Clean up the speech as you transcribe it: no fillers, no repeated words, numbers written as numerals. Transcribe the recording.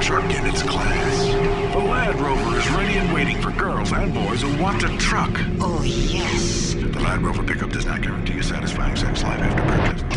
shark in its class. The Land Rover is ready and waiting for girls and boys who want to truck. Oh, yes. The Land Rover pickup does not guarantee a satisfying sex life after purchase.